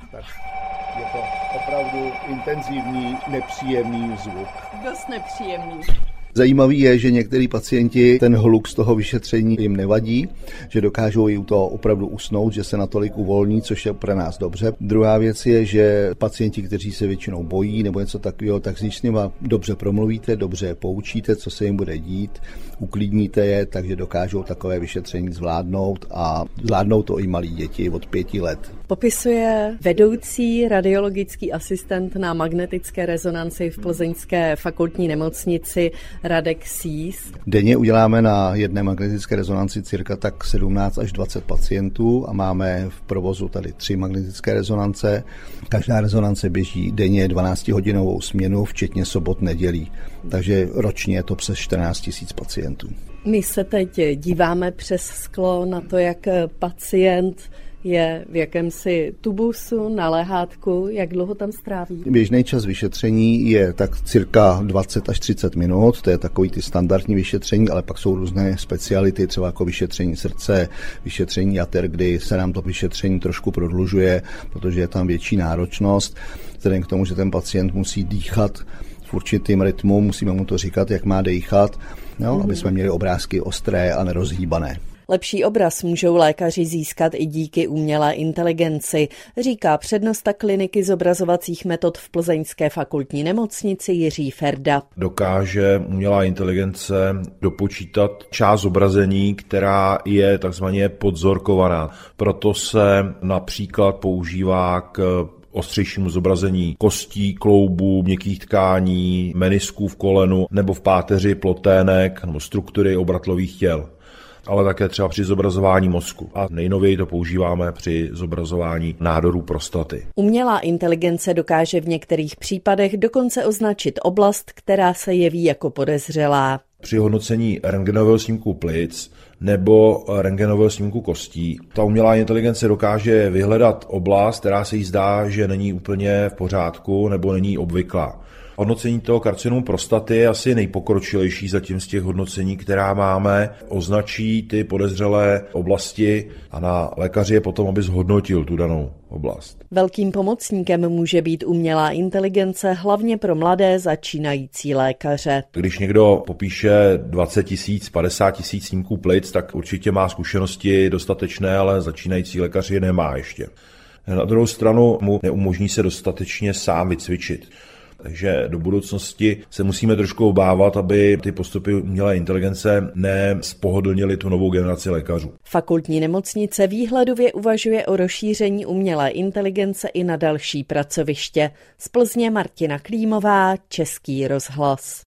tak je to opravdu intenzivní, nepříjemný zvuk. Dost nepříjemný. Zajímavý je, že některý pacienti ten hluk z toho vyšetření jim nevadí, že dokážou i u toho opravdu usnout, že se natolik uvolní, což je pro nás dobře. Druhá věc je, že pacienti, kteří se většinou bojí nebo něco takového, tak když s nima dobře promluvíte, dobře poučíte, co se jim bude dít, uklidníte je, takže dokážou takové vyšetření zvládnout a zvládnou to i malí děti od 5 let. Popisuje vedoucí radiologický asistent na magnetické rezonanci v plzeňské fakultní nemocnici Radek Sýs. Denně uděláme na jedné magnetické rezonanci cirka tak 17 až 20 pacientů a máme v provozu tady 3 magnetické rezonance. Každá rezonance běží denně 12-hodinovou směnu, včetně sobot, nedělí. Takže ročně je to přes 14 000 pacientů. My se teď díváme přes sklo na to, jak pacient je v jakémsi tubusu, na lehátku, jak dlouho tam stráví? Běžný čas vyšetření je tak cirka 20 až 30 minut, to je takový ty standardní vyšetření, ale pak jsou různé speciality, třeba jako vyšetření srdce, vyšetření jater, kdy se nám to vyšetření trošku prodlužuje, protože je tam větší náročnost, vzhledem k tomu, že ten pacient musí dýchat v určitým rytmu, musíme mu to říkat, jak má dýchat, aby jsme měli obrázky ostré a nerozhýbané. Lepší obraz můžou lékaři získat i díky umělé inteligenci, říká přednosta kliniky zobrazovacích metod v plzeňské fakultní nemocnici Jiří Ferda. Dokáže umělá inteligence dopočítat část zobrazení, která je takzvaně podzorkovaná. Proto se například používá k ostřejšímu zobrazení kostí, kloubů, měkkých tkání, menisků v kolenu nebo v páteři plotének nebo struktury obratlových těl, ale také třeba při zobrazování mozku. A nejnověji to používáme při zobrazování nádorů prostaty. Umělá inteligence dokáže v některých případech dokonce označit oblast, která se jeví jako podezřelá. Při hodnocení rentgenového snímku plic nebo rentgenového snímku kostí ta umělá inteligence dokáže vyhledat oblast, která se jí zdá, že není úplně v pořádku nebo není obvyklá. Hodnocení toho karcinomu prostaty je asi nejpokročilejší zatím z těch hodnocení, která máme. Označí ty podezřelé oblasti a na lékaři je potom, aby zhodnotil tu danou oblast. Velkým pomocníkem může být umělá inteligence hlavně pro mladé začínající lékaře. Když někdo popíše 20 000, 50 000 snímků plic, tak určitě má zkušenosti dostatečné, ale začínající lékař je nemá ještě. Na druhou stranu mu neumožní se dostatečně sám vycvičit. Takže do budoucnosti se musíme trošku obávat, aby ty postupy umělé inteligence nespohodlnily tu novou generaci lékařů. Fakultní nemocnice výhledově uvažuje o rozšíření umělé inteligence i na další pracoviště. Z Plzně Martina Klímová, Český rozhlas.